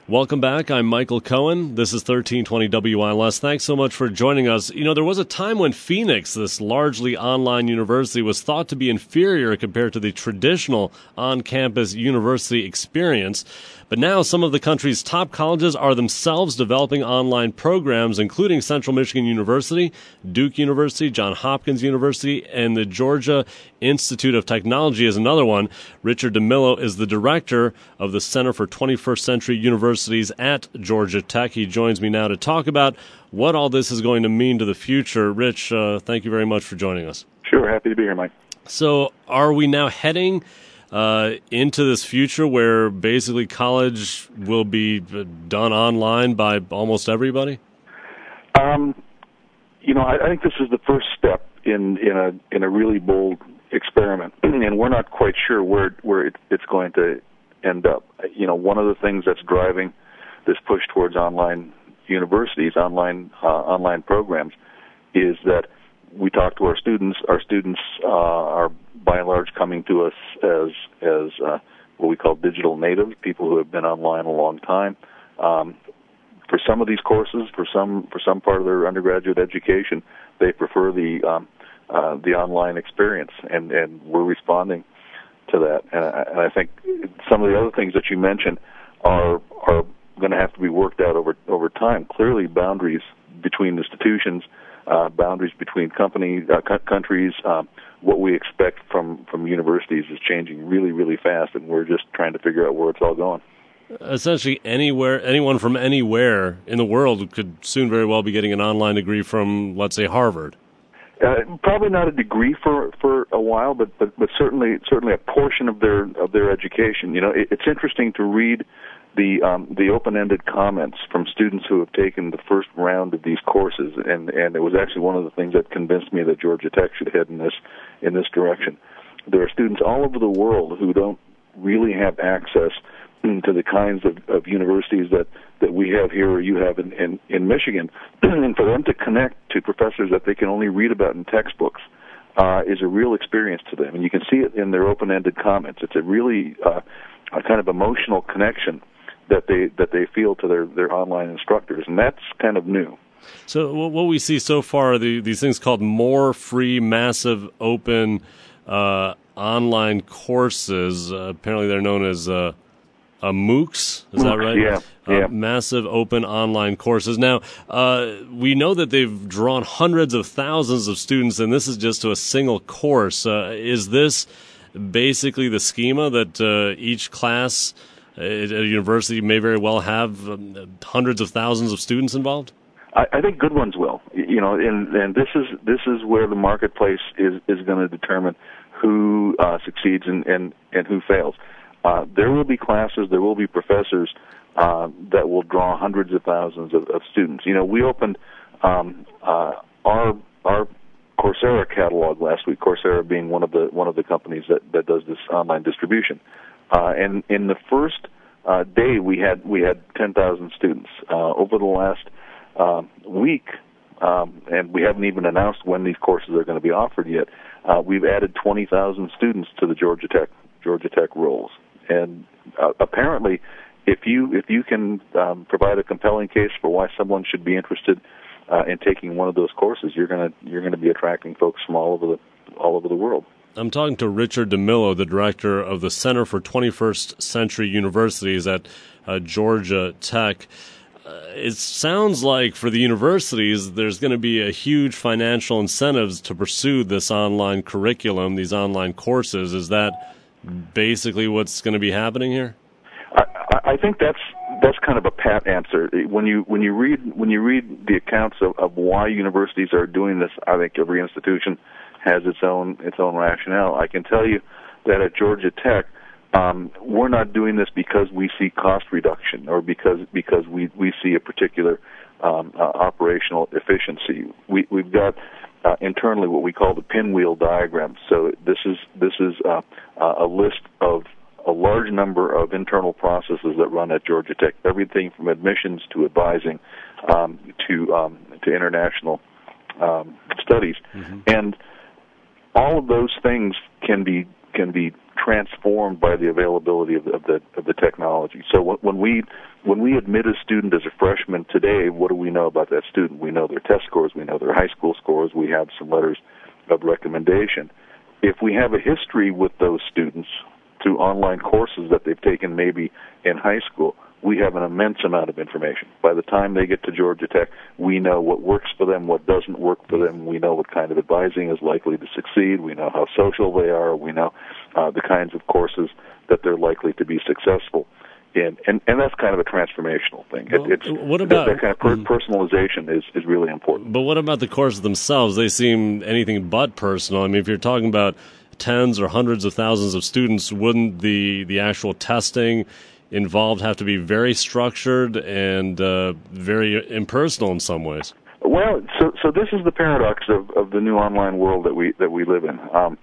Welcome back. I'm Michael Cohen. This is 1320 WILS. Thanks so much for joining us. You know, there was a time when Phoenix, this largely online university, was thought to be inferior compared to the traditional on-campus university experience. But now some of the country's top colleges are themselves developing online programs, including Central Michigan University, Duke University, Johns Hopkins University, and the Georgia Institute of Technology is another one. Richard DeMillo is the director of the Center for 21st Century Universities at Georgia Tech. He joins me now to talk about what all this is going to mean to the future. Rich, thank you very much for joining us. Sure, happy to be here, Mike. So are we now heading into this future where basically college will be done online by almost everybody? I think this is the first step in a really bold experiment, and we're not quite sure where it's going to end up. One of the things that's driving this push towards online universities, online programs, is that we talk to our students. Our students are by and large coming to us as what we call digital natives, people who have been online a long time. For some of these courses, for some part of their undergraduate education, they prefer the online experience, and we're responding to that. And I think some of the other things that you mentioned are going to have to be worked out over time. Clearly, boundaries between institutions, boundaries between countries, what we expect from universities is changing really, really fast, and we're just trying to figure out where it's all going. Essentially, anyone from anywhere in the world could soon very well be getting an online degree from, let's say, Harvard. Probably not a degree for a while, but certainly a portion of their education. It's interesting to read the open-ended comments from students who have taken the first round of these courses, and it was actually one of the things that convinced me that Georgia Tech should head in this direction. There are students all over the world who don't really have access to the kinds of universities that we have here or you have in Michigan, and for them to connect to professors that they can only read about in textbooks is a real experience to them, and you can see it in their open-ended comments. It's a really a kind of emotional connection that they feel to their online instructors, and that's kind of new. So what we see so far are these things called more free, massive, open online courses. Apparently they're known as MOOCs, is that right? Yeah. Massive open online courses. Now, we know that they've drawn hundreds of thousands of students, and this is just to a single course. Is this basically the schema that each class at a university may very well have hundreds of thousands of students involved? I think good ones will. And this is where the marketplace is going to determine who succeeds and who fails. There will be classes, there will be professors that will draw hundreds of thousands of students. We opened our Coursera catalog last week. Coursera being one of the companies that does this online distribution. And in the first day, we had 10,000 students. Over the last week, and we haven't even announced when these courses are going to be offered yet, we've added 20,000 students to the Georgia Tech rolls. And apparently, if you can provide a compelling case for why someone should be interested in taking one of those courses, you're going to be attracting folks from all over the world. I'm talking to Richard DeMillo, the director of the Center for 21st Century Universities at Georgia Tech. It sounds like for the universities, there's going to be a huge financial incentives to pursue this online curriculum, these online courses. Is that basically what's going to be happening here? I think that's kind of a pat answer. When you read the accounts of why universities are doing this, I think every institution has its own rationale. I can tell you that at Georgia Tech, we're not doing this because we see cost reduction or because we see a particular operational efficiency. We've got internally what we call the pinwheel diagram. So this is a list of a large number of internal processes that run at Georgia Tech, everything from admissions to advising to international studies, and all of those things can be can be transformed by the availability of the technology. So when we admit a student as a freshman today, what do we know about that student? We know their test scores, we know their high school scores, we have some letters of recommendation. If we have a history with those students through online courses that they've taken maybe in high school, we have an immense amount of information. By the time they get to Georgia Tech, we know what works for them, what doesn't work for them. We know what kind of advising is likely to succeed. We know how social they are. We know the kinds of courses that they're likely to be successful in. And that's kind of a transformational thing. What about that kind of personalization is really important. But what about the courses themselves? They seem anything but personal. I mean, if you're talking about tens or hundreds of thousands of students, wouldn't the actual testing involved have to be very structured and very impersonal in some ways? Well, so this is the paradox of the new online world that we live in.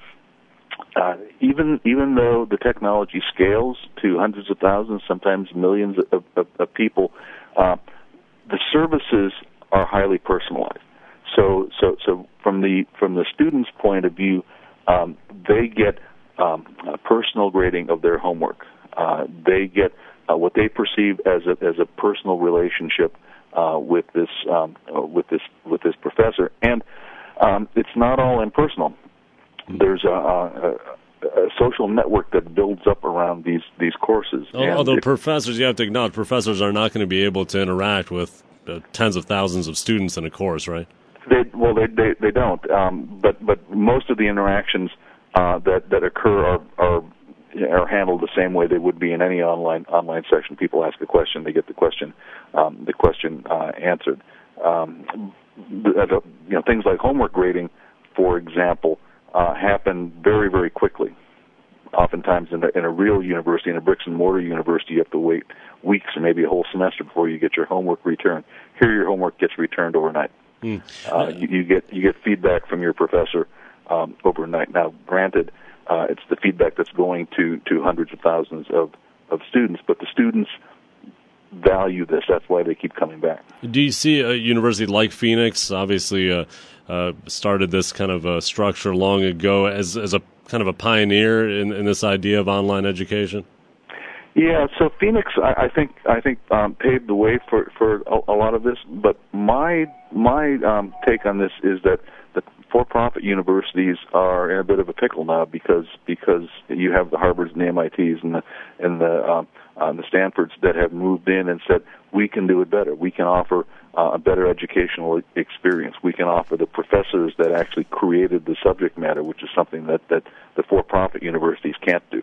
Even though the technology scales to hundreds of thousands, sometimes millions of people, the services are highly personalized. So from the student's point of view, they get personal grading of their homework. They get what they perceive as a personal relationship with this professor, and it's not all impersonal. There's a social network that builds up around these courses. Although professors, you have to acknowledge, professors are not going to be able to interact with tens of thousands of students in a course, right? They don't. But most of the interactions that occur are handled the same way they would be in any online section. People ask a question, they get the question answered. Things like homework grading, for example, happen very, very quickly. Oftentimes in a real university, in a bricks and mortar university, you have to wait weeks or maybe a whole semester before you get your homework returned. Here, your homework gets returned overnight. You get feedback from your professor overnight. Now, granted, it's the feedback that's going to hundreds of thousands of students, but the students value this. That's why they keep coming back. Do you see a university like Phoenix, obviously started this kind of structure long ago, as a kind of a pioneer in this idea of online education? Yeah, so Phoenix, I think paved the way for a lot of this. But my take on this is that the for-profit universities are in a bit of a pickle now because you have the Harvards and the MITs and the Stanfords that have moved in and said, we can do it better. We can offer a better educational experience. We can offer the professors that actually created the subject matter, which is something that the for-profit universities can't do.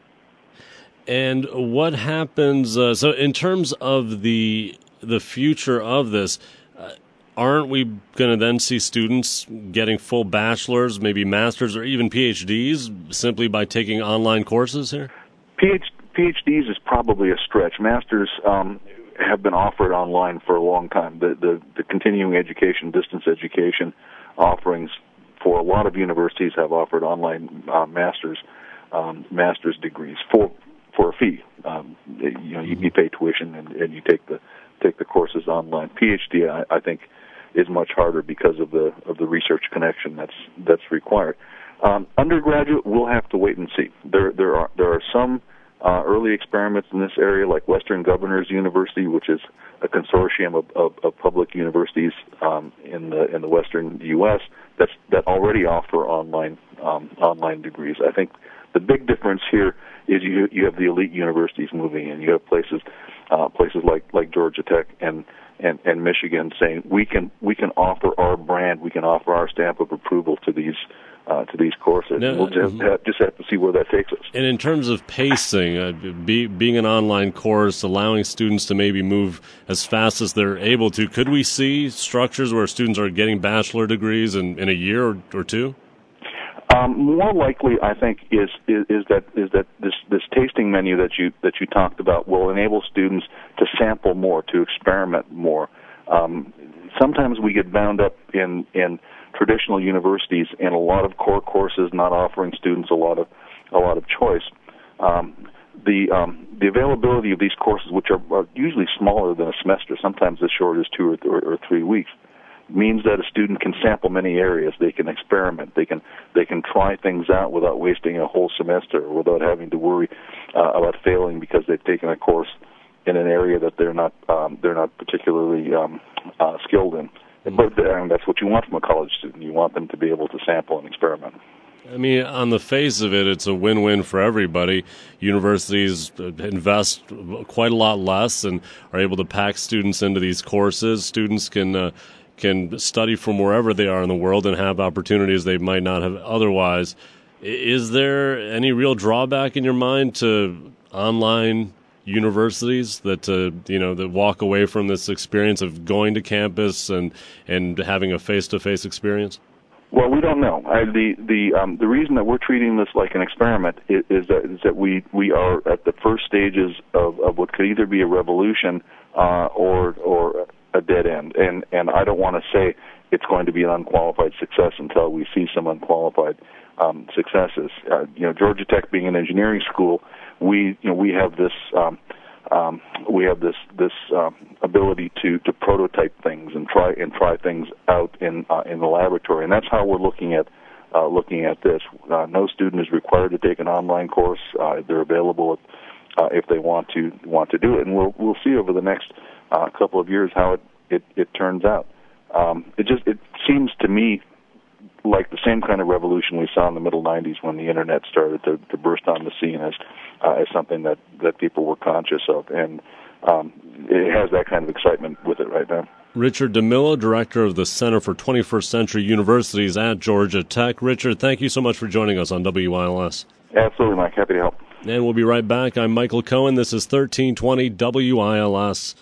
And what happens? So, in terms of the future of this, aren't we going to then see students getting full bachelors, maybe masters, or even PhDs simply by taking online courses here? PhDs is probably a stretch. Masters have been offered online for a long time. The continuing education, distance education offerings for a lot of universities have offered online master's degrees for a fee. You pay tuition and you take the courses online. PhD, I think, is much harder because of the research connection that's required. Undergraduate, we'll have to wait and see. There are some early experiments in this area, like Western Governors University, which is a consortium of public universities in the Western U.S. that already offer online degrees. I think the big difference here is you have the elite universities moving in. You have places like Georgia Tech and Michigan saying we can offer our brand, we can offer our stamp of approval to these courses. Now, we'll just have to see where that takes us. And in terms of pacing, being an online course, allowing students to maybe move as fast as they're able to, could we see structures where students are getting bachelor degrees in a year or two? More likely, I think, is that this tasting menu that you talked about will enable students to sample more, to experiment more. Sometimes we get bound up in traditional universities and a lot of core courses not offering students a lot of choice. The availability of these courses, which are usually smaller than a semester, sometimes as short as 2 or 3 weeks, means that a student can sample many areas. They can experiment. They can try things out without wasting a whole semester, without having to worry about failing because they've taken a course in an area that they're not particularly skilled in. But that's what you want from a college student. You want them to be able to sample and experiment. I mean, on the face of it, it's a win-win for everybody. Universities invest quite a lot less and are able to pack students into these courses. Students can study from wherever they are in the world and have opportunities they might not have otherwise. Is there any real drawback in your mind to online universities that that walk away from this experience of going to campus and having a face-to-face experience? Well, we don't know. The reason that we're treating this like an experiment is that we are at the first stages of what could either be a revolution or a dead end. And I don't want to say it's going to be an unqualified success until we see some unqualified successes. Georgia Tech being an engineering school, we have this ability to prototype things and try things out in the laboratory, and that's how we're looking at this. No student is required to take an online course. They're available if they want to do it, and we'll see over the next couple of years how it turns out. It seems to me like the same kind of revolution we saw in the middle 90s when the internet started to burst on the scene as something that people were conscious of, and it has that kind of excitement with it right now. Richard DeMillo, Director of the Center for 21st Century Universities at Georgia Tech. Richard, thank you so much for joining us on WILS. Absolutely, Mike. Happy to help. And we'll be right back. I'm Michael Cohen. This is 1320 WILS.